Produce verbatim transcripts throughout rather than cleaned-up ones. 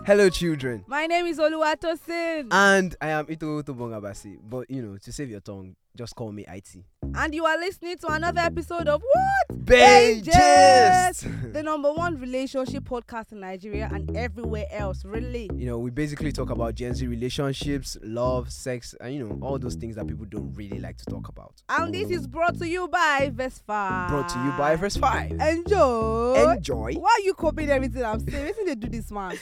Hello, children. My name is Oluwatosin. And I am Ito Tobongabasi. But, you know, to save your tongue, just call me I T. And you are listening to another episode of What? Bae Gist! The number one relationship podcast in Nigeria and everywhere else, really. You know, we basically talk about Gen Z relationships, love, sex, and, you know, all those things that people don't really like to talk about. And this is brought to you by Verse five. Brought to you by Verse five. Enjoy. Enjoy. Why are you copying everything I'm saying? Listen, they do this, man.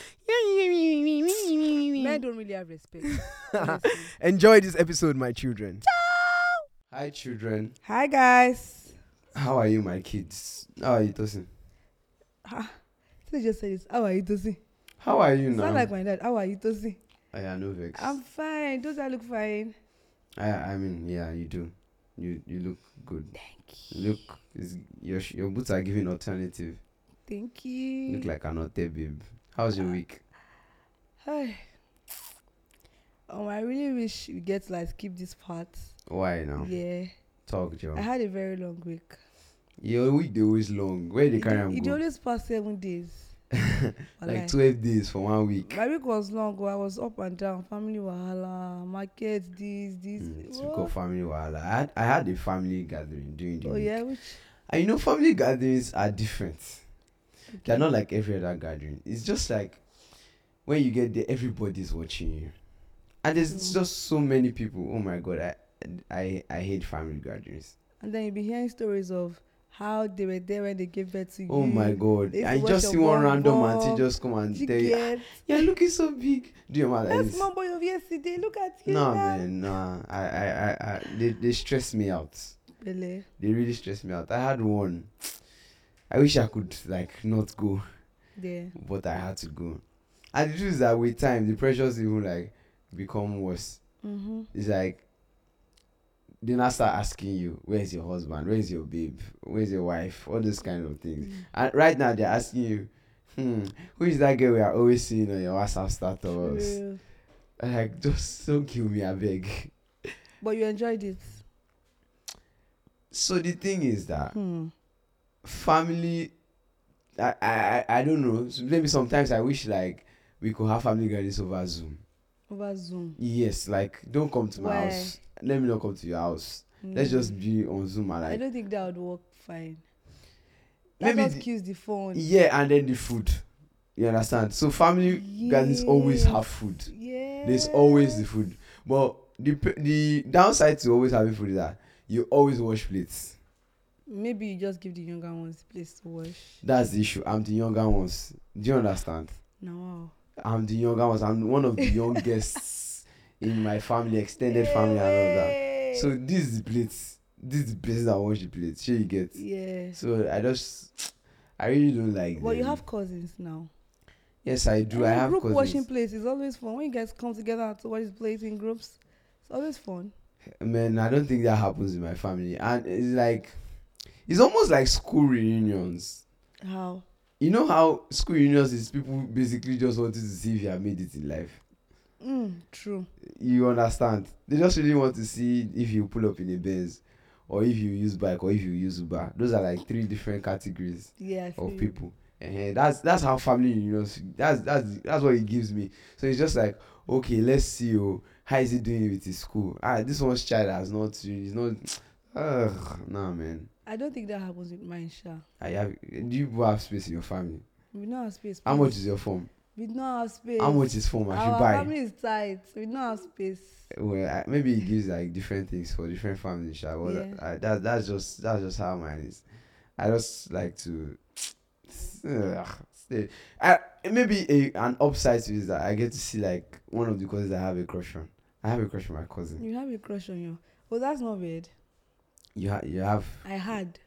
Men don't really have respect. Enjoy this episode, my children. Hi, children. Hi, guys. How are you, my kids? How are you, Tosin? Ah, so just say this. How are you, Tosin? How are you now? Sound like my dad. How are you, Tosin? I am no vex. I'm fine. Does I look fine? I I mean, yeah, you do. You you look good. Thank you. Look, is your sh- your boots are giving alternative. Thank you. Look like an hotel babe. How's your week? Hi. Um, I really wish we get to like skip this part. Why now? Yeah. Talk, Joe. I had a very long week. Your week they always long. Where they It, carry it, am it go? always past seven days. Like twelve days for one week. My week was long. I was up and down. Family wahala, market, this, this. Mm, typical family wahala. I had I had a family gathering during the Oh week. yeah, which? And you know, family gatherings are different. Okay. They're not like every other gathering. It's just like when you get there, everybody's watching you, and there's Mm. just so many people. Oh my god, I I I hate family gatherings. And then you be hearing stories of how they were there when they gave birth to you. Oh my god, They used I to watch just your see one bum random bum. auntie just come and You tell you, get? "You're looking so big." Do you mind like That's this? small boy of yesterday. Look at you. No now. man, nah. I I I, I they they stress me out. Really? They really stress me out. I had one. I wish I could like not go, There. but I had to go. And the truth is that with time, the pressures even like become worse. Mm-hmm. It's like they now start asking you, "Where's your husband? Where's your babe? Where's your wife?" All those kind of things. Mm. And right now they're asking you, "Hmm, who is that girl we are always seeing on your WhatsApp status?" True. Like, just don't kill me, I beg. But you enjoyed it. So the thing is that Hmm. family, I, I I I don't know. So maybe sometimes I wish like we could have family gatherings over Zoom. Over Zoom. Yes, like don't come to my Why? house. Let me not come to your house. Let's Mm. just be on Zoom and I like don't think that would work fine. That maybe just the- kills the phone. yeah, and then the food. You understand? So family gatherings always Yes. have food. Yeah. There's always the food. But the p- the downside to always having food is that you always wash plates. Maybe you just give the younger ones place to wash. That's the issue. I'm the younger ones. Do you understand? No. I'm the younger ones. I'm one of the youngest in my family, extended family, and all that. So this is the plates. This is the places that wash the plates. Sure you get. Yeah. So I just, I really don't like. Well, you them. have cousins now. Yes, I do. And I have group cousins. washing plates is always fun. When you guys come together to wash the plates in groups, it's always fun. Man, I don't think that happens in my family, and it's like, it's almost like school reunions. How? You know how school reunions is people basically just wanted to see if you have made it in life. Mm, true. You understand? They just really want to see if you pull up in a Benz, or if you use bike, or if you use Uber. Those are like three different categories Yeah. I feel of you. people. And that's that's how family reunions. That's that's that's what it gives me. So it's just like, okay, let's see. Oh, how is he doing with his school? Ah, this one's child has not. He's not. Ugh, nah, man. I don't think that happens with mine, Sha. I have. Do you have space in your family? We don't have space. How please. much is your phone? We don't have space. How much is phone? I should Our buy. family is tight. We don't have space. Well, I, maybe it gives like different things for different families. Sha, but Yeah. I, that that's just that's just how mine is. I just like to. Ugh, stay. I, maybe a, an upside to it is that I get to see like one of the cousins I have a crush on. I have a crush on my cousin. You have a crush on you. Oh, that's not weird. You ha- you have I had.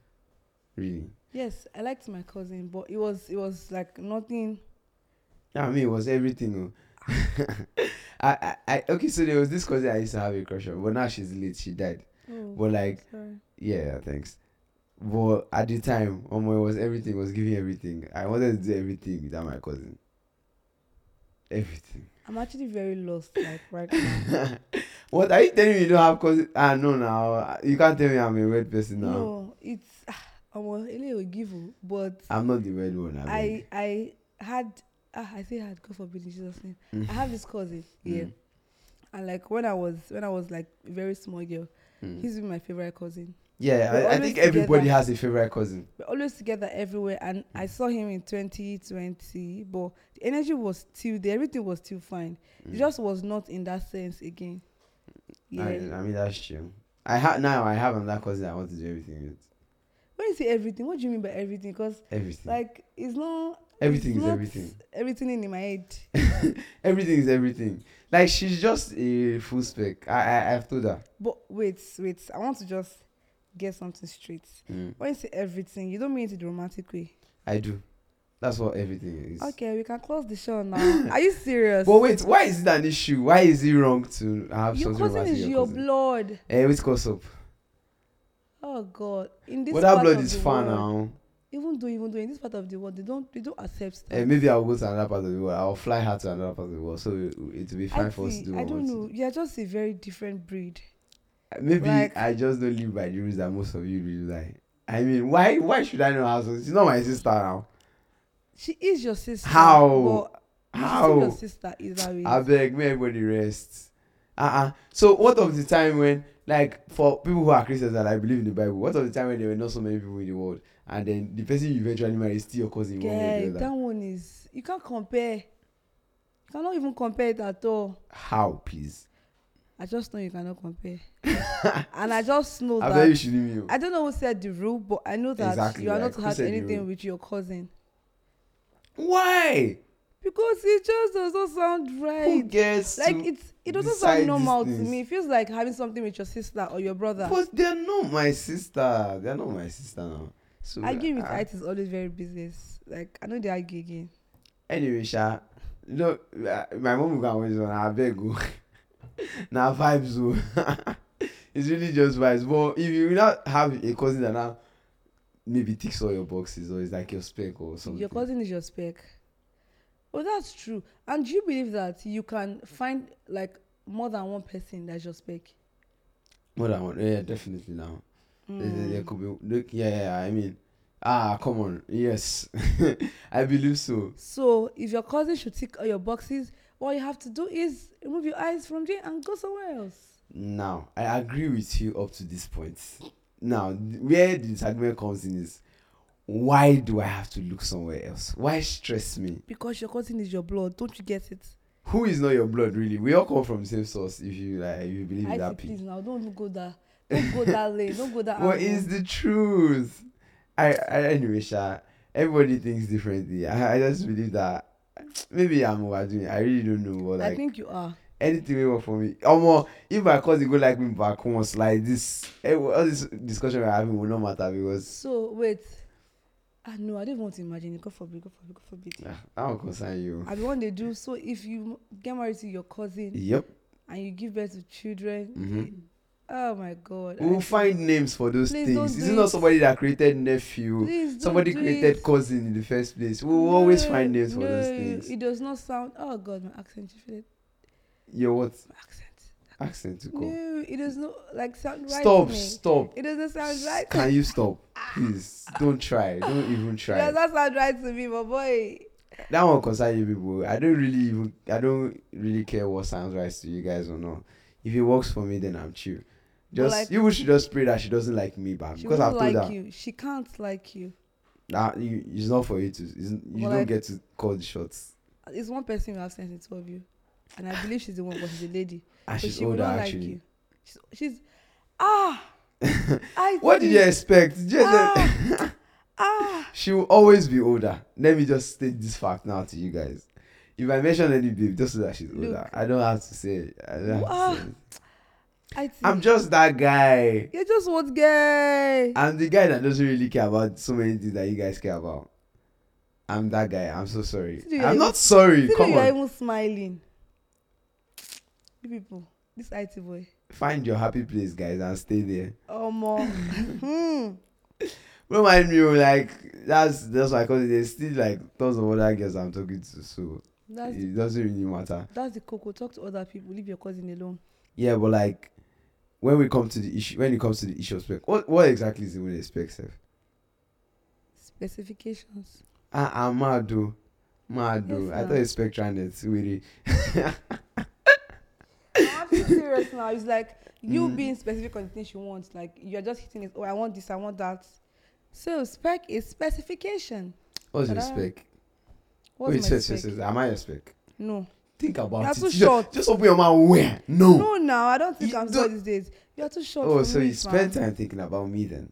really. Yes, I liked my cousin, but it was it was like nothing. Yeah, I mean, it was everything. Oh. I, I, I, okay, so there was this cousin I used to have a crush on, but now she's late. She died. Oh, But like, sorry. yeah, thanks. But at the time, um, it was everything. Was giving everything. I wanted to do everything without my cousin. Everything. I'm actually very lost, like right now. What are you telling me? You don't have cousins? Ah, no, now you can't tell me I'm a weird person now. No, it's I'm a little give, but I'm not the weird one. I, I I had ah, I say had, God forbid in Jesus' name. Mm. I have this cousin, yeah. Mm. And like when I was when I was like a very small girl, Mm. he's been my favorite cousin. Yeah, We're I, I always think everybody together. has a favorite cousin. We're always together everywhere. And I saw him in twenty twenty, but the energy was still there. Everything was still fine. It Mm. just was not in that sense again. Yeah. I, I mean that's true. I have now. I have another cousin I want to do everything with. When you say everything, what do you mean by everything? Because Everything. like it's not Everything it's is not everything. Everything in my head. Everything is everything. Like she's just a full spec. I, I I've told her. But wait, wait. I want to just get something straight. Mm. When you say everything, you don't mean it in the romantic way. I do. That's what everything is. Okay, we can close the show now. Are you serious? But wait, why is it an issue? Why is it wrong to have Your something cousin romantic is with your cousin? blood. Eh, which cause up? Oh God! In this But that part blood of is the far world, now. even though, even though in this part of the world, they don't, they don't accept that. Eh, maybe I'll go to another part of the world. I'll fly her to another part of the world. So it, it will be fine I for us to see. do I what we don't want to know. do. You're just a very different breed. Maybe Like- I just don't live by the rules that most of you really like. I mean, why why should I know how to? She's not my sister now. She is your sister. How? But she's still How? your sister either way. I beg, may everybody rest. Uh-uh. So what of the time when, like, for people who are Christians and I believe in the Bible, what of the time when there were not so many people in the world, and then the person you eventually marry is still your cousin one way or Yeah, the other? that one is. You can't compare. You cannot even compare it at all. How, please? I just know you cannot compare. And I just know I that. bet you should leave me. I don't know who said the rule, but I know that Exactly, you are like, not who to have said the anything rule? with your cousin. Why? Because it just does not sound Who right. gets Like to it's it doesn't decide sound normal these to things? me. It feels like having something with your sister or your brother. But they're not my sister. They're not my sister now. So Arguing with uh, it is always very business. Like I know they argue again. Anyway, Sha, you know, uh, my mom will go always on. I beg you. Now vibes, oh. It's really just vibes. But if you not have a cousin that now maybe ticks all your boxes or is like your spec or something. Your cousin is your spec. Oh, that's true. And do you believe that you can find like more than one person that's your spec? More than one. Yeah, definitely now. There, there- there Mm. could be. Look, yeah, yeah. I mean, ah, come on. Yes, I believe so. So if your cousin should tick all your boxes, all you have to do is remove your eyes from there and go somewhere else. Now, I agree with you up to this point. Now, th- where the disagreement comes in is, why do I have to look somewhere else? Why stress me? Because your cousin is your blood, don't you get it? Who is not your blood, really? We all come from the same source. If you like, if you believe in I that see, piece. please now, don't even go that, don't go that lane, don't go that. What angle. is the truth? I, I anyway, Sha. Everybody thinks differently. I, I just believe that maybe I'm overdoing it. I really don't know. But I like think you are. anything will work for me. Omo, if my cousin go like me back once like this, eh, all this discussion we're having will not matter because So wait. Ah no, I don't want to imagine it. God forbid, God forbid, God forbid. ah, that won't concern you. I be one they do. So if you get married to your cousin Yep. and you give birth to children, Mm-hmm. oh my God. We'll I- find names for those Please things. don't Is do it not it. somebody that created nephew? Please don't Somebody do created it. cousin in the first place. We'll always No, find names for no, those things. It does not sound. Oh God, my accent. You feel it? Your what? My accent. Accent to call. No, it does not like sound right Stop, to me. stop. It doesn't sound right. Can you stop? Please. Don't try. Don't even It try. does not sound right to me, but boy. That one concern you people. I don't really even I don't really care what sounds right to you guys or not. If it works for me, then I'm chill. But Just like- you should just pray that she doesn't like me back She because won't I've told like her you. She can't like you. that you, it's not for you to. It's, you But don't like- get to call the shots. It's one person who have sense in two of you, and I believe she's the one, but she's a lady. And So she's she will older not like actually. you. She's, she's ah. I What did see. you expect? Just Ah. Ah. she will always be older. Let me just state this fact now to you guys. If I mention any babe, just so that she's older. Look. I don't have to say it. I don't have Ah. to say it. I see. I'm just that guy. You're just what gay. I'm the guy that doesn't really care about so many things that you guys care about. I'm that guy. I'm so sorry. See, you're I'm even- not sorry. See, Come you're on. even smiling. You people, this I T boy. Find your happy place, guys, and stay there. Oh more. hmm. Don't mind me, oh, like that's that's why because there's still like tons of other girls I'm talking to, so That's it doesn't really matter. that's the cocoa. Talk to other people. Leave your cousin alone. Yeah, but like when we come to the issue, when it comes to the issue of spec, what what exactly is it with the spec, Seth? Specifications. I, I'm mad, though. Mad though. Yes, I now. thought it's Spectra net. Really. I'm actually serious now. It's like you Mm. being specific on the things you want. Like you're just hitting it. Oh, I want this. I want that. So spec is specification. What's your Ta-da. spec? What's Wait, my wait, spec? wait, wait, am I your spec? No. Think about You're it. too Just- short. Just open your mouth. Where? No. No, now I don't think You I'm don't- short these days. You're too short. Oh, for so me, you spent fam. time thinking about me then?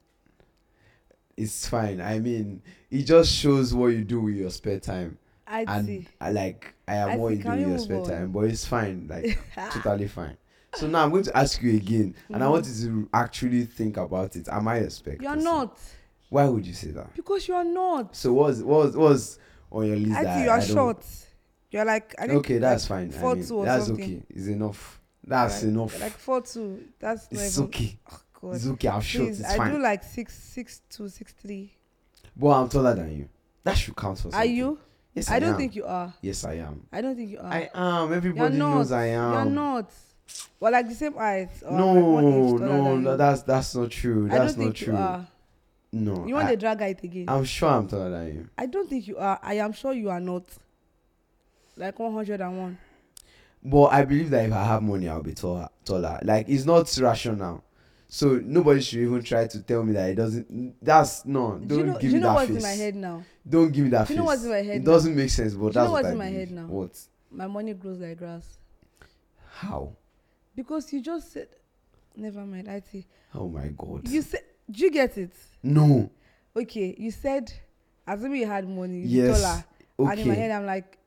It's fine. I mean, it just shows what you do with your spare time. I And see. I like I am I what see. you do Can with we your move spare on? time, but it's fine. Like totally fine. So now I'm going to ask you again, and I Mhm. want you to actually think about it. Am I a spec? You're person? not. Why would you say that? Because you're not. So what's what's what's on your list? I that think you are I don't- short. You're like I think Okay, that's like fine. I four mean, two or that's something. okay. It's enough. That's like, enough. Like four two. That's not it's even. okay. Oh God. It's okay. I'm short. Please, It's I fine. do like six six two six three. But I'm taller than you. That should count for something. Are you? Yes, I, I, don't am. think you are. Yes, I am. I don't think you are. I am. You're Everybody not. knows I am. You're not. Well, like the same height. Or No, like one inch taller no, than no, you. that's that's not true. I That's don't not think true. you are. No, You want I, the drag height again? I'm sure I'm taller than you. I don't think you are. I am sure you are not. Like one hundred and one. But I believe that if I have money, I'll be taller. taller. Like it's not rational. So nobody should even try to tell me that it doesn't. That's no. Don't Do you know, give do me you know that what's face. in my head now? Don't give me that Do you know face. what's in my head It now? doesn't make sense, but Do you that's know what what's I in my believe. head now? What? My money grows like grass. How? Because you just said, never mind. I see. Oh my God. You said, do you get it? No. Okay, you said, assuming you had money, you'd be Yes. taller. And in my head, Okay. I'm like,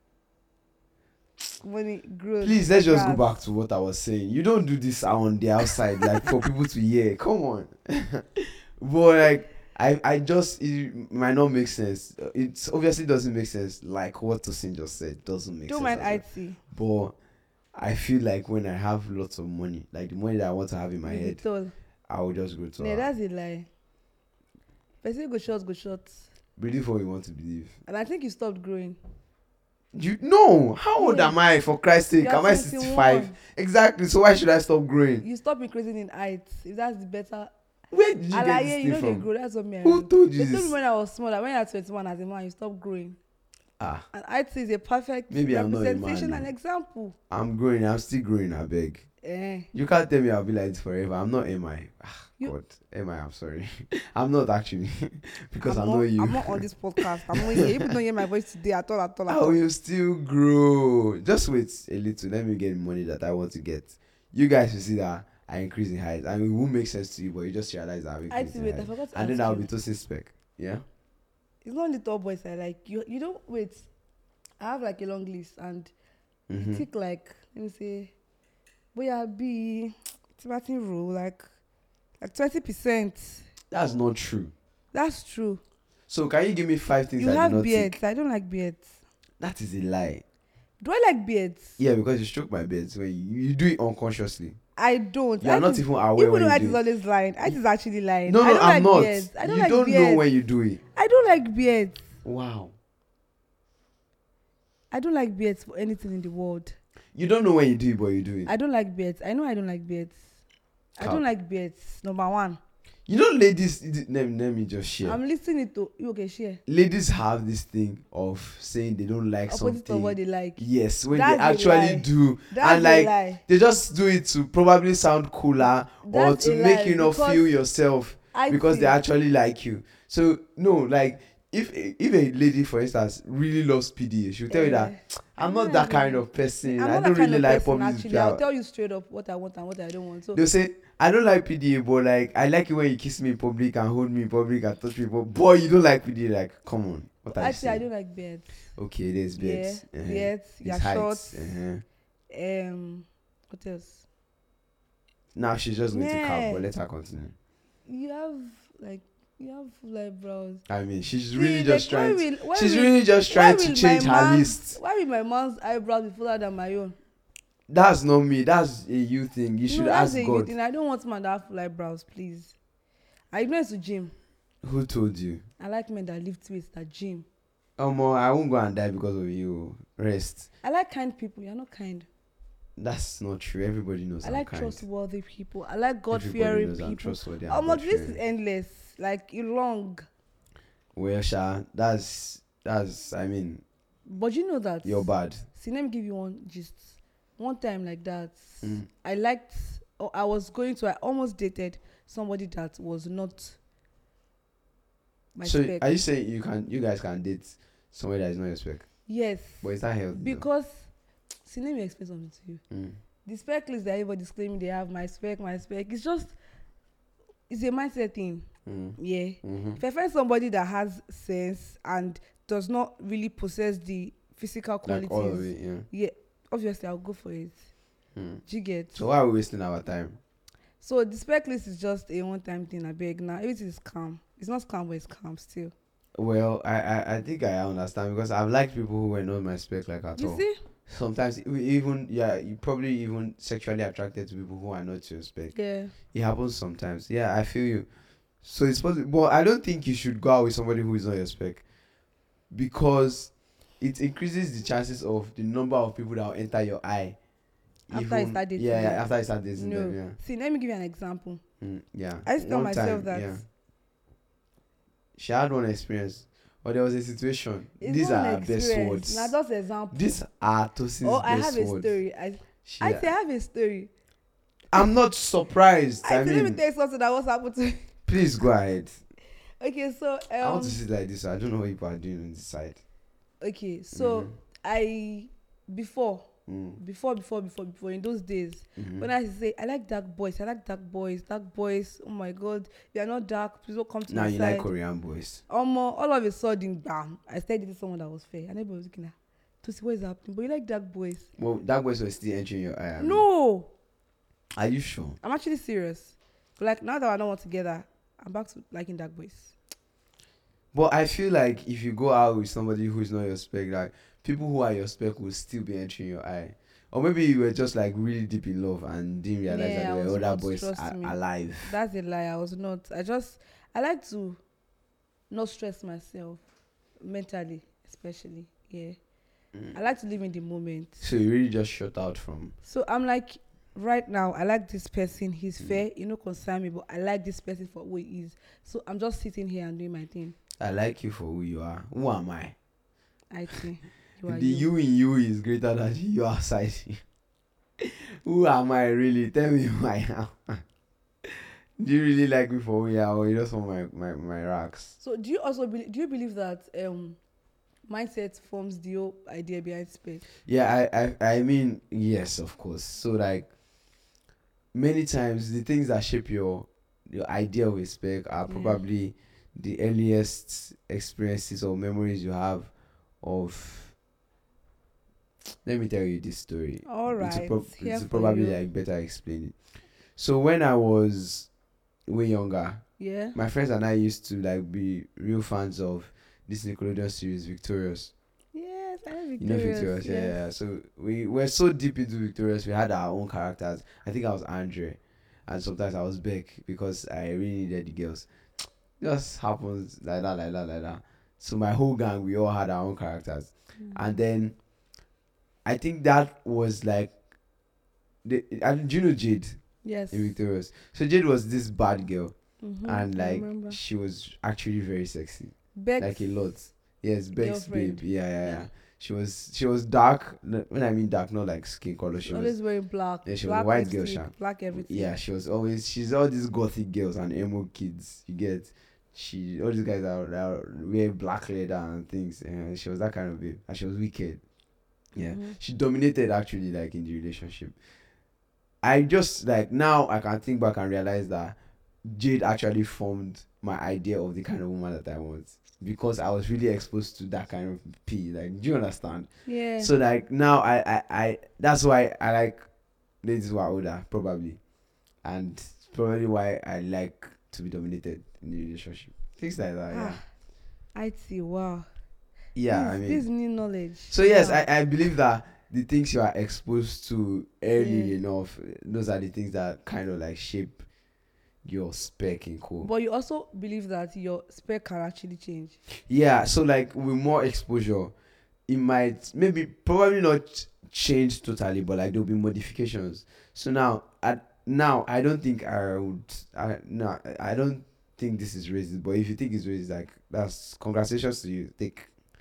money grows. Please let's just grass. go back to what I was saying. You don't do this on the outside, like for people to hear. Come on. But like I, I just it might not make sense. It obviously doesn't make sense. Like what Tosin just said doesn't make Don't sense. mind as well. I see. But I feel like when I have lots of money, like the money that I want to have in my You be head, tall. I will just go to. Yeah, her. that's a lie. Person go short, go short. Believe what you want to believe. And I think you stopped growing. You no. How old Yeah. am I? For Christ's sake, You're am I twenty-one. sixty-five? Exactly. So why should I stop growing? You stop increasing in height. If that's the better. Where did you get Alaye, this you thing know they from? grow. That's what me. I Who know. told you They told this? me when I was small that when you're twenty-one as a man, you stop growing. Ah, And height is a perfect Maybe I'm not a man, representation and no. example. I'm growing. I'm still growing. I beg. Eh. You can't tell me I'll be like this forever. I'm not M I. Ah, You- God, M I. I'm sorry. I'm not actually because I'm I not, know you. I'm not on this podcast. I'm not here. You don't hear my voice today at all, at all, at How all. you still grow? Just wait a little. Let me get the money that I want to get. You guys will see that I increase in height, and it won't make sense to you, but you just realize that I I increase see, in wait, I height, forgot to and then ask I'll you. be to spec. Yeah. It's not only tall boys I like. You you don't wait. I have like a long list and Mm-hmm. tick like let me say, boy be Martin rule like like twenty percent. That's not true. That's true. So can you give me five things You I do have not beards. tick? I don't like beards. That is a lie. Do I like beards? Yeah, because you stroke my beard when you, you do it unconsciously. I don't. You are I not think- even aware Even when though you I do is it. always lying. I is actually lying. No, I no, don't I'm like not. beards. I don't you like don't beards. know when you do it. I don't like beards. Wow. I don't like beards for anything in the world. You don't know when you do it, but you do it. I don't like beards. I know I don't like beards. I Cap. don't like beards. Number one. You know, ladies. Let me, let me just share. I'm listening to you. Okay, share. Ladies have this thing of saying they don't like Opposite of something. what they like. Yes, when That's they a actually lie. do, That's and a like lie. they just do it to probably sound cooler or That's to a make lie you not because feel yourself I because see. they actually like you. So no, like if if a lady, for instance, really loves P D A, she'll tell you that Eh, I'm know not I that don't kind like- of person. I'm I not don't that kind really of like person, public actually. I'll speaking. tell you straight up what I want and what I don't want. So They'll say, I don't like P D A, but like I like it when you kiss me in public and hold me in public and touch me. But boy, you don't like P D A. Like, come on, what are you actually, I saying? don't like beards. Okay, there's Yeah, beards. uh-huh. beards. There's You're heights, short. uh-huh. Um, what else? Now she's just going to Yeah. cap, but let her continue. You have like you have full eyebrows. I mean, she's See, really like, just why trying. will- why she's will- really just why trying to will change my her man's- list. Why will my man's eyebrows be fuller than my own? That's not me. That's a you thing. You should no, that's ask a God. good thing. I don't want man that have full eyebrows, please. I know it's to gym. Who told you? I like men that lift weights that gym. Um, I won't go and die because of you. Rest. I like kind people. You're not kind. That's not true. Everybody knows I I'm like kind. trustworthy people. I like God Everybody fearing knows I'm people. trustworthy. and Oh my, this is God-fearing. endless. Like you long. Well, Sha, that's that's. I mean, But you know that. You're bad. See, let me give you one gist. One time like that, Mm. I liked. Or I was going to. I almost dated somebody that was not my So spec. are you saying you can, you guys can date somebody that is not your spec? Yes. But is that healthy? Because, see, let me explain something to you. Mm. The spec list that everybody's claiming they have, my spec, my spec, it's just, it's a mindset thing. Mm. Yeah. Mm-hmm. If I find somebody that has sense and does not really possess the physical qualities, Like all of it, yeah. yeah, obviously I'll go for it. Mm. Do you get? So why are we wasting our time? So the spec list is just a one-time thing. I beg now. Everything is calm. It's not calm, but it's calm still. Well, I, I, I think I understand because I've liked people who were not my spec like at You all. see? Sometimes we even yeah, you probably even sexually attracted to people who are not your spec. Yeah. It happens sometimes. Yeah, I feel you. So it's possible, but I don't think you should go out with somebody who is not your spec because it increases the chances of the number of people that will enter your eye. After you start dating yeah, yeah, them. after you start dating No. them, yeah. See, let me give you an example. Mm, yeah. I used to tell One myself time, that yeah. She had one experience, but there was a situation. it's These not are an her best experience. words. Now, just example. These are Tosin's Oh, best I have a words. story. I, She- I say I have a story. I'm not surprised. I, I, say, let me mean, tell you something that was happened to me. please go ahead. Okay, so I want um, to sit like this. So I don't know what people are doing on this side. okay, so Mhm. I before, Mm. before, before, before, before in those days, Mhm. when I say I like dark boys, I like dark boys, dark boys. Oh my God, they are not dark. Please don't come to Now my you side. like Korean boys. Um, all of a sudden, bam! I started dating someone that was fair, and everybody was looking at to see what is happening. But you like dark boys? Well, dark boys were still entering your eye. I mean. No, Are you sure? I'm actually serious. But like now that I don't want together, I'm back to liking dark boys. But I feel like if you go out with somebody who is not your spec, like people who are your spec will still be entering your eye. Or maybe you were just like really deep in love and didn't realize Yeah, that I there was were other not, boys trust a- me. alive. That's a lie. I was not. I just I like to not stress myself mentally, especially. Yeah, Mm. I like to live in the moment. So you really just shut out from. So I'm like, right now, I like this person. He's Mm. fair. You know, concern me, but I like this person for who he is. So I'm just sitting here and doing my thing. I like you for who you are. Who am I? I think you are The you. you in you is greater than the you outside. Who am I really? Tell me who I am. Do you really like me for who you are, or you just want my, my, my racks? So do you also believe? Do you believe that um, mindset forms the whole idea behind spec? Yeah, I, I I mean yes, of course. So like many times the things that shape your your idea of a spec are Yeah. probably the earliest experiences or memories you have of. Let me tell you this story. All right. To, prob- here to for probably you. like better explain it. So when I was way younger, Yeah. my friends and I used to like be real fans of this Nickelodeon series Victorious. Yes, I know You Victorious. know Victorious, yeah, yes. yeah. So we were so deep into Victorious, we had our own characters. I think I was Andre, and sometimes I was Beck because I really needed the girls. Just happens like that, like that, like that. So my whole gang, we all had our own characters, Mm. and then I think that was like the. And do you know Jade Yes. in Victorious? So Jade was this bad girl, Mhm, and I like remember. she was actually very sexy. Beck's Like a lot. Yes, Beck's girlfriend. babe. Yeah, yeah, yeah. Yeah. She was she was dark. n- When I mean dark, not like skin color. She She's was always wearing black. yeah, she was a black white girl, lipstick, sha. black everything. yeah. She was always she's all these gothic girls and emo kids. You get she all these guys that, are- that are wear black leather and things. And she was that kind of babe, and she was wicked. Yeah, Mhm. she dominated actually like in the relationship. I just like now I can think back and realize that Jade actually formed my idea of the kind of woman that I want because I was really exposed to that kind of P. Like, do you understand? Yeah. So like now I, I, I that's why I like ladies who are older probably, and it's probably why I like to be dominated in the relationship. Things like that. Yeah. Ah, I see. Wow. Yeah. this, I mean. this new knowledge. So yes, Wow. I, I believe that the things you are exposed to early Yeah. enough, those are the things that kind of like shape your spec in cool. But you also believe that your spec can actually change. Yeah, so like with more exposure, it might maybe probably not change totally, but like there'll be modifications. So now, I now I don't think I would. I no, I don't think this is racist. But if you think it's racist, like that's congratulations to you. Take.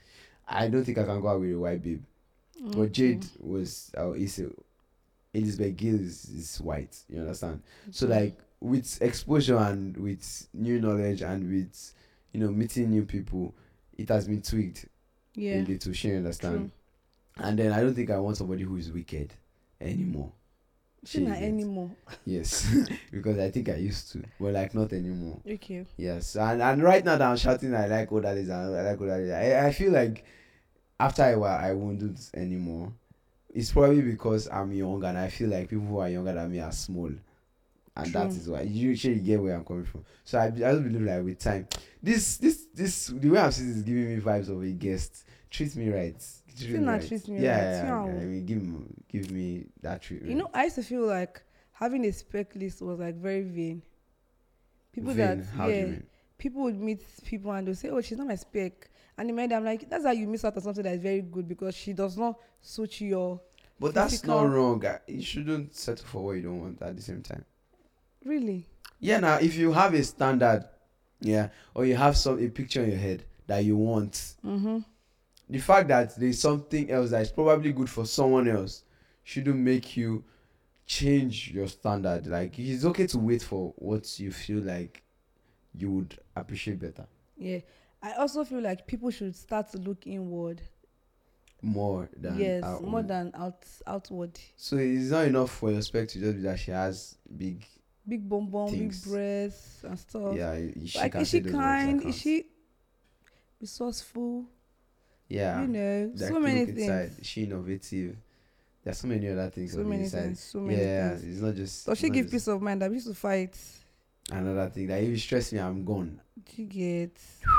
I don't think I can go out with a white babe. Mm-hmm. But Jade was uh, is a, Elizabeth Gill is, is white. You understand? So like with exposure and with new knowledge and with you know meeting new people, it has been tweaked yeah, a little. She understand. true. And then I don't think I want somebody who is wicked anymore. She not get? anymore. Yes, because I think I used to, but like not anymore. Okay. Yes, and and right now that I'm shouting, I like all that is, I like all that is. I, I feel like after a while I won't do this anymore. It's probably because I'm young and I feel like people who are younger than me are small, and that True. is why you usually get where I'm coming from. So I, I just believe like with time, this this this the way I'm seeing this is giving me vibes of a guest. Treat me right. Treat Still me not right. treat me yeah, right. Yeah, Yeah. yeah, I mean, give me give me that treatment. You know, I used to feel like having a spec list was like very vain. People Vain, that how do you yeah, mean? people would meet people and they'll say, "Oh, she's not my spec," and in my mind, I'm like, "That's how you miss out on something that is very good because she does not suit your But that's physical." not wrong. uh, You shouldn't settle for what you don't want at the same time. Really? Yeah, now if you have a standard, yeah, or you have some a picture in your head that you want, Mm-hmm. the fact that there's something else that is probably good for someone else shouldn't make you change your standard. Like it's okay to wait for what you feel like you would appreciate better. Yeah. I also feel like people should start to look inward. More than Yes, our more own. than out outward. So it's not enough for your spec to just be that she has big, Big bum bum, big Things. breasts and stuff. yeah. She Like, can is say she those words that kind? count. Is she resourceful? Yeah. You know, Like, so many look things. inside. Is she innovative? There's so many other things So on the many inside. things. So many Yeah, things. it's not just. Does it's she not give just peace of mind? I used to fight. another thing that if you stress me, I'm gone. Do you get?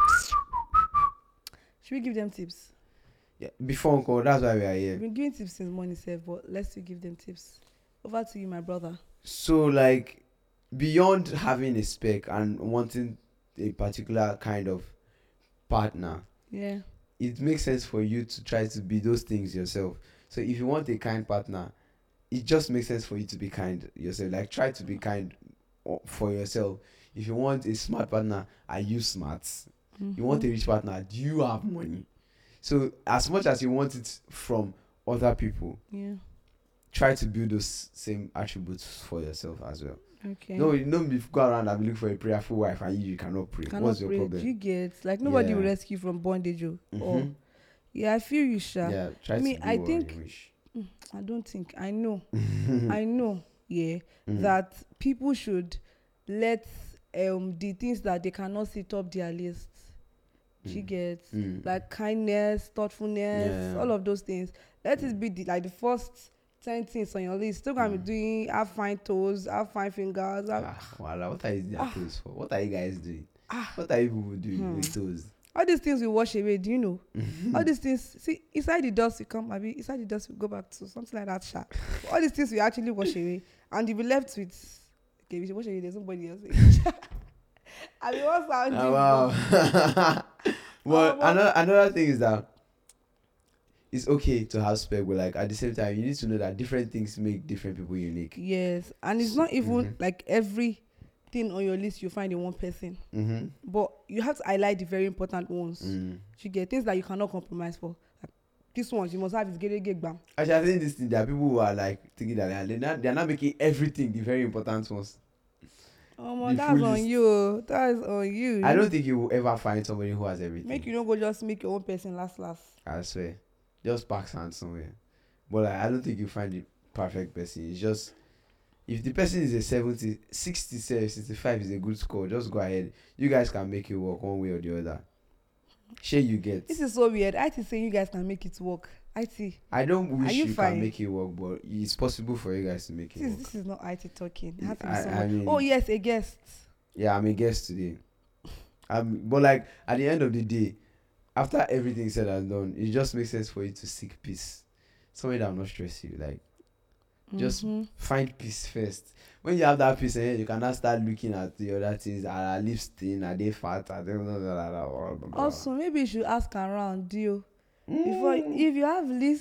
Should we give them tips? Yeah, before uncle, that's why we are We've here. been giving tips since morning, sir, but let's still give them tips. Over to you, my brother. So like, beyond having a spec and wanting a particular kind of partner, Yeah. it makes sense for you to try to be those things yourself. So if you want a kind partner, it just makes sense for you to be kind yourself. Like try to be kind o- for yourself. If you want a smart partner, are you smart? You want a rich partner, do you have money? So as much as you want it from other people, Yeah. try to build those same attributes for yourself as well. Okay. No, you don't be go around and be looking for a prayerful wife and you, you cannot pray. Cannot What's your pray. problem? Do you get? Like nobody will Yeah. rescue you from bondage. Oh. Or Mhm. yeah, I feel you, Sha. Yeah, try Me, to do I what think- you wish. I don't think I know. I know. Yeah. Mm. That people should let um the things that they cannot see top their list. Do you Mm. get? Mm. Like kindness, thoughtfulness, Yeah. all of those things. Let it be the, like the first ten things on your list. Still gonna Mm. be doing have fine toes, have fine fingers. Have, Ah, voila, what are you their Ah. toes for? What are you guys doing? Ah. What are you people doing Hmm. with toes? all these things we wash away. Do you know? all these things. See, inside the dust we come. Maybe inside the dust we go back to something like that. Sha. All these things we actually wash away, and you'll be left with. Okay, we should wash away. There's somebody else. I mean, what's sound? Ah, wow. Well, Oh, but- another another thing is that it's okay to have spec, but like at the same time, you need to know that different things make different people unique. Yes, and it's not even Mhm. like everything on your list you find in one person, Mm-hmm. but you have to highlight the very important ones. Mm. You get things that you cannot compromise for. Like, this one you must have is get get bam. Actually, I think this thing, there are people who are like thinking that they are, they're not, they're not making everything the very important ones. Oh my, The that's full on list. you. That is on you. I don't think you will ever find somebody who has everything. make you don't go just make your own person last last. I swear. Just pack sand somewhere. But like, I don't think you find the perfect person. It's just, if the person is a seventy, sixty, sixty-five is a good score, just go ahead. You guys can make it work one way or the other. Share you get. This is so weird. I T saying you guys can make it work. I T. I don't wish you you, fine? can make it work, but it's possible for you guys to make it This is, work. this is not I T talking. It has to be I- I someone. mean- oh yes, a guest. Yeah, I'm a guest today. Um, but like at the end of the day, after everything said and done, it just makes sense for you to seek peace. Somewhere that will not stress you. Like just Mhm. find peace first. When you have that peace, eh, you can now start looking at the other things. Are our lips thin? Are they fat? Are they blah, blah, blah, blah, blah, blah. Also, maybe you should ask around you Mm. before if you have list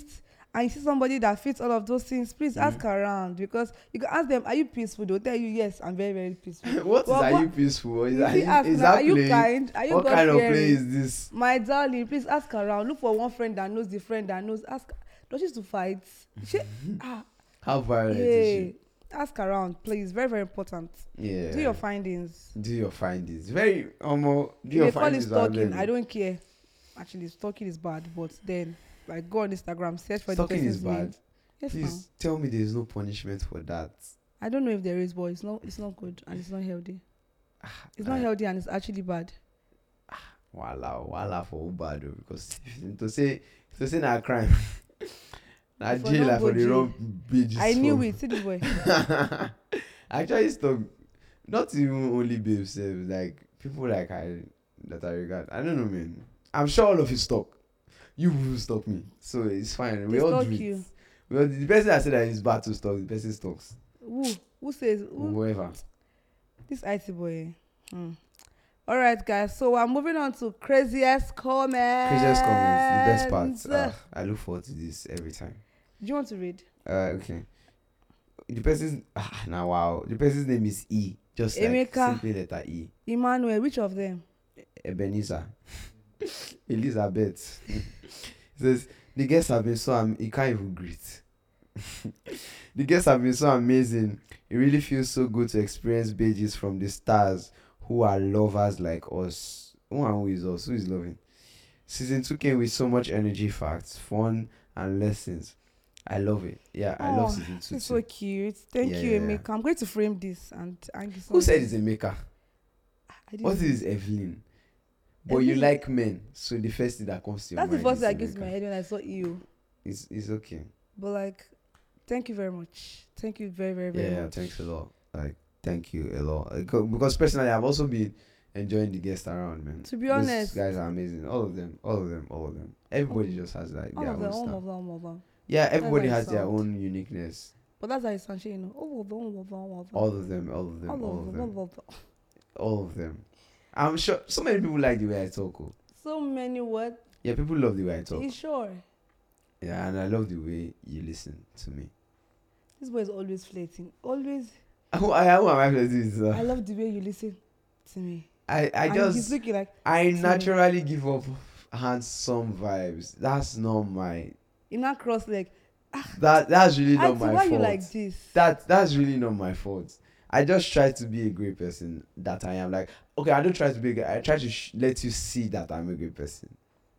and you see somebody that fits all of those things, please Mm. ask around, because you can ask them, are you peaceful? They'll tell you, yes, I'm very, very peaceful. What is Well, are what- you peaceful? Is, You are see, you, ask is now, that are you play? kind? Are you What kind of play God-fearing? is this? My darling, please ask around. Look for one friend that knows the friend that knows. Ask. Don't used to fight. She, ah, How violent is hey, ask around, please. Very, very important. she? Yeah. Do your findings. Do your findings. Very almost. Do If your they call it findings. stalking, are I don't care. Actually, stalking is bad, but then, like, go on Instagram, search for Stalking the is person's bad. name. Yes, ma'am. Please tell me there is no punishment for that. I don't know if there is, but it's not. It's not good and it's not healthy. It's not I- healthy and it's actually bad. Wala, wala for who bad though, because if- to say to say na crime. Na If I jail don't like go for the jail. wrong pages. I knew for- it. See this boy. Actually, stop. Not even only babes, sef, like people like I that I regard. I don't know, man. I'm sure all of you stalk. You will stalk me, so it's fine. We They all stalk do it. you. We all, the person that said that it's bad to stalk, the person stalks. Who? Who says? Who? Whoever. This I T boy. Hmm. All right, guys. So we're moving on to craziest comments. Craziest comments, the best part. Ah, I look forward to this every time. Do you want to read? Uh, okay. The person's ah, now wow. The person's name is E. Just like Emeka. simply letter E. Emmanuel, which of them? Ebenezer. Elizabeth. It says the guests have been so am- he can't even greet. The guests have been so amazing. It really feels so good to experience pages from the stars who are lovers like us. Who and who is us? Who is loving? Season two came with so much energy, facts, fun, and lessons. I love it. Yeah, I love Oh, season two. It's too. so cute. Thank you, Yeah. Emeka. I'm going to frame this and thank you so Who said much. it's a maker? I didn't What know. is Evelyn? But you Evelyn. like men, so the first thing that comes to your That's the mind first is thing that gives Emeka. my head when I saw you. It's it's okay. But like, thank you very much. Thank you very, very, very Yeah, much. thanks a lot. Like, thank you a lot. Uh, co- Because personally, I've also been enjoying the guests around, man. To be These honest- guys are amazing. All of them, all of them, all of them. Everybody just has like All their of own them, all stuff. of them, all of them. Yeah, everybody how it has their sounds. own uniqueness. But that's how it sounds, you know. All of them, all of them, all of them. All of them, all of them, All all of of them, them, all of them. all of them. I'm sure so many people like the way I talk. Oh. So many what? Yeah, people love the way I talk. You sure? Yeah, and I love the way you listen to me. This boy is always flirting. Always. Who, I, who am I to do this? I uh? love the way you listen to me. I, I and he's just looking like I me. naturally give off handsome vibes. That's not my in that cross leg. that that's really not Auntie, my why fault. you like this? that that's really not my fault. I just try to be a great person that I am. Like, okay, I don't try to be a great, I try to sh- let you see that I'm a great person.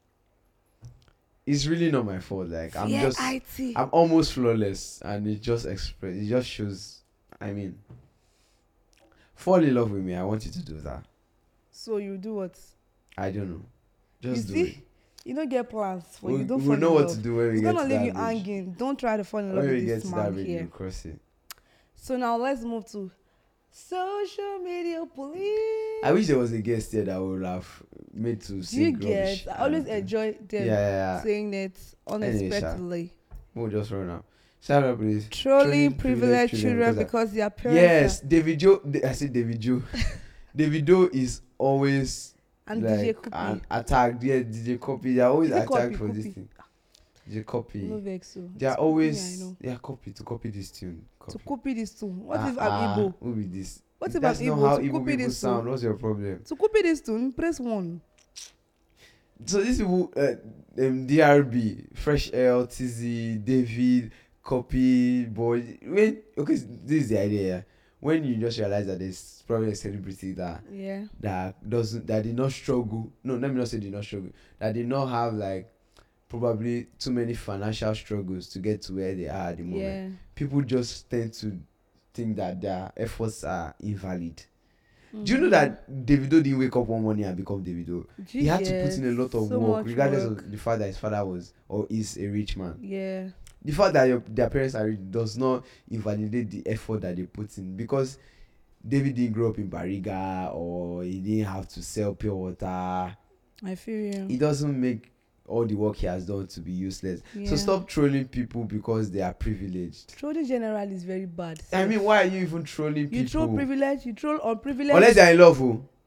It's really not my fault. Like, I'm yeah, just I T. I'm almost flawless, and it just express it just shows. I mean, fall in love with me. I want you to do that. So you do what? I don't know. Just you do see, it. you don't get plans for We'll, you. Don't we'll fall know in what love. to do when we It's get gonna to leave that you age. hanging. Don't try to fall in love When we with get this to that man age, here. we'll cross it. So now let's move to social media police. I wish there was a guest here that would have made to Do sing you rubbish get? I always and, uh, enjoy them Yeah, yeah, yeah. saying it unexpectedly. We'll just run out. Shout out, please. Trolling privileged children because their parents Yes, are, David Joe. I said David Joe. David Joe is always and like D J Kupi. an attacked. Yeah, D J Copy. They are always Is it attacked Cuppy, for this Cuppy? thing. D J Copy. No vex so. They are It's Kupi, always I know. they are copy to copy this tune. To Copy. copy this tune. What if I'm Ah, Igbo? Who be this? What if That's I'm not Igbo? how To Igbo copy people this sound. tune. What's your problem? To copy this tune, press one. So these people, uh, um, D R B, Fresh L, T Z, David, Copy, Boy. When okay, this is the idea. Yeah? When you just realize that there's probably a celebrity that Yeah. that doesn't that did not struggle. No, let me not say did not struggle. That did not have like probably too many financial struggles to get to where they are at the moment. Yeah. People just tend to think that their efforts are invalid. Do you know that Davido didn't wake up one morning and become Davido? He had to put in a lot of so work, much regardless work. of the fact that his father was or is a rich man. Yeah. The fact that your, their parents are rich does not invalidate the effort that they put in, because David didn't grow up in Bariga or he didn't have to sell pure water. I feel you. It doesn't make all the work he has done to be useless. Yeah. So stop trolling people because they are privileged. Trolling general is very bad. I mean, why are you even trolling people? You troll privilege, you troll unprivileged. Unless they're in love, oh.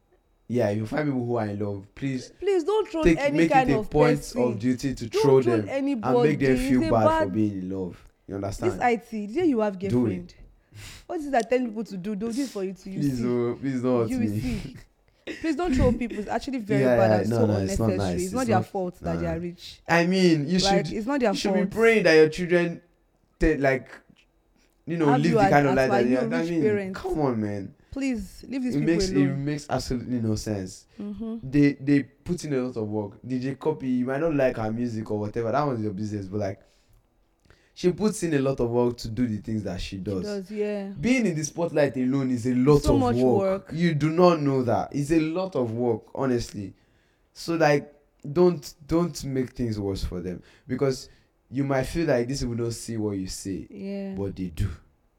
Yeah, if you find people who are in love, please Please don't troll take any make kind it a of point person. of duty to Don't troll troll them anybody. and make them It's feel a bad, for bad- being in love. You understand? This I T, did you have Do it. girlfriend? What is that telling people to do? Do this for you to you Please, see. oh, please don't hurt You will me. see. Please don't troll people. It's actually very Yeah, bad yeah, and no, so no, it's not unnecessary. nice. It's, It's not their not- fault that they nah. are rich. I mean, you Like, should it's not their you should fault. be praying that your children, take, like, you know, Have live you the as- kind of as life per that you, you. I rich mean, parents. come on, man. Please leave these It people makes it alone. makes absolutely no sense. Mm-hmm. They they put in a lot of work. D J Copy, you might not like her music or whatever. That one's your business, but like, she puts in a lot of work to do the things that she does. Does yeah. Being in the spotlight alone is a lot So of much work. work. You do not know that. It's a lot of work, honestly. So like, don't don't make things worse for them, because you might feel like these people don't see what you say, Yeah. but they do.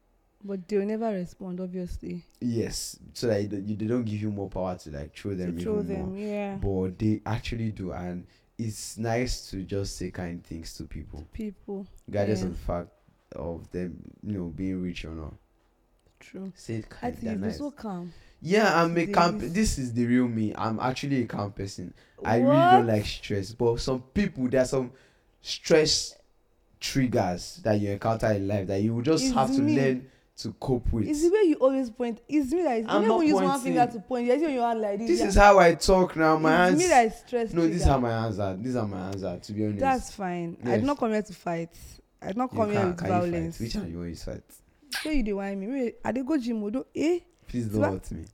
But they'll never respond, obviously. Yes, so that you, you, they don't give you more power to like throw them to throw even them, more. yeah. But they actually do, and it's nice to just say kind things to people, People. regardless Yeah. of the fact of them, you know, being rich or not. True. Say it I kind. think They're you've been nice. so calm. Yeah, I'm a Today calm. is- This is the real me. I'm actually a calm person. I really What? don't like stress. But some people, there are some stress triggers that you encounter in life that you will just It's have to me. learn to cope with. It's the way you always point. It's me that is. I'm You not never use one pointing. finger to point. You see when you hand like this. This yeah. is how I talk now. My It's hands. me that is stressed. No, this is trigger. how my hands are. These are my hands are. To be honest. That's fine. I Yes. did not come here to fight. I did not You come here can't- with can you fight? violence. Which one you want to fight? Say you dey whine me. Wait, I dey go gym. Odo. Eh? Please Swa- don't hurt me.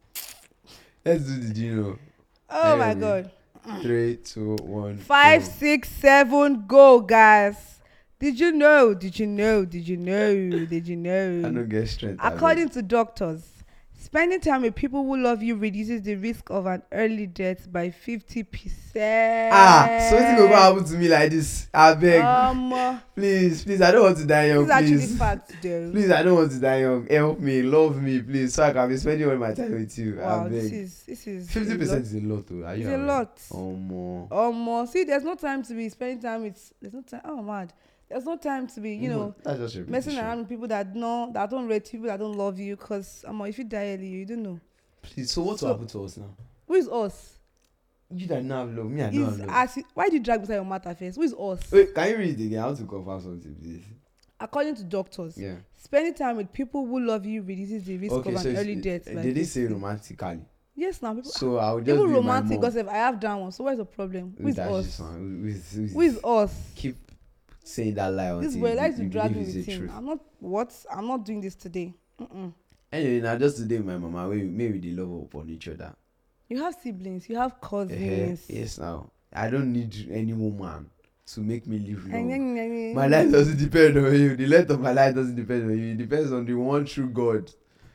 Let's do the Gino. Oh my Anyway. god. Three, two, one. Five, go. six, seven, go, guys. Did you know? Did you know? Did you know? Did you I know? don't get strength. I According to doctors, spending time with people who love you reduces the risk of an early death by fifty percent. Ah, something go go happen to me like this. I beg. Um, Please, please, I don't want to die this young, is actually please. fact, though. Please, I don't want to die young. Help me, love me, please, so I can be spending all my time with you. Wow, I this beg. is this is Fifty a percent lot. is a lot, though. Are you It's a aware? lot. Oh more. Um, see, there's no time to be spending time with. There's no time. Oh, mad. There's no time to be, you know, that's just messing repetition. around with people that know that don't rate you, people that don't love you. Cause um, if you die early, you don't know. Please, so what So- will happen to us now? Who is us? You that don't have love, me I don't Is have love. as why do you drag beside your matter first? Who is us? Wait, can you read it again? I want to confirm something, please. According to doctors, Yeah. spending time with people who love you reduces the risk Okay, of so an it's- early death. by did they say fifty. romantically? Yes, now people. So I would just Even be romantic, my mom. because if I have that one, so where's the problem? Who Who's is that us? this one? Who is, who is, Who is us? keep saying that lie until This boy you, likes to you drag me believe it's with the him. truth. I'm not. What? I'm not doing this today. Mm-mm. Anyway, now just today with my mama, we maybe they love upon each other. You have siblings. You have Eh, cousins. yes, now I don't need any woman to make me live And long. then- then- then- My life doesn't depend on you. The length of my life doesn't depend on you. It depends on the one true God.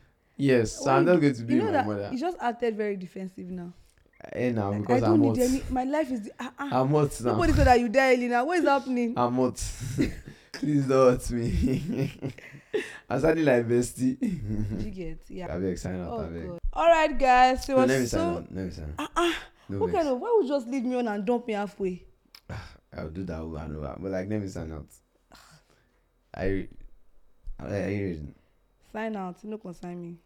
Yes, so I'm Why- not going to be You know my that mother. you just acted very defensive now. Eh, now Like, because I don't I'm need hot. any. My life is. The, uh, uh, I'm hot now. nobody said that you die early now. What is happening? I'm hot. Please don't hurt me. I'm sounding like bestie. Did you get? Yeah. I beg, sign out. Oh I beg. God. All right, guys. It No, was let me sign so. out. Let me sign out. Ah ah. No What vex. kind of? Why would you just leave me on and dump me halfway? I'll do that over and over. But like, let me sign out. I, I, I read. Sign out. No concern me.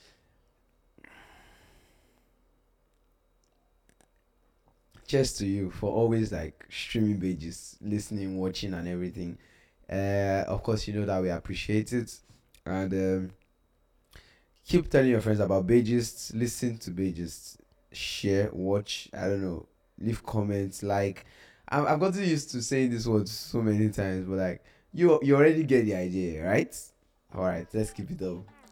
Cheers to you for always like streaming pages, listening, watching, and everything. Uh, of course, you know that we appreciate it, and um, keep telling your friends about Pages. Listen to Pages, share, watch. I don't know, leave comments. Like, I'm, I've gotten used to saying this word so many times, but like, you you already get the idea, right? All right, let's keep it up.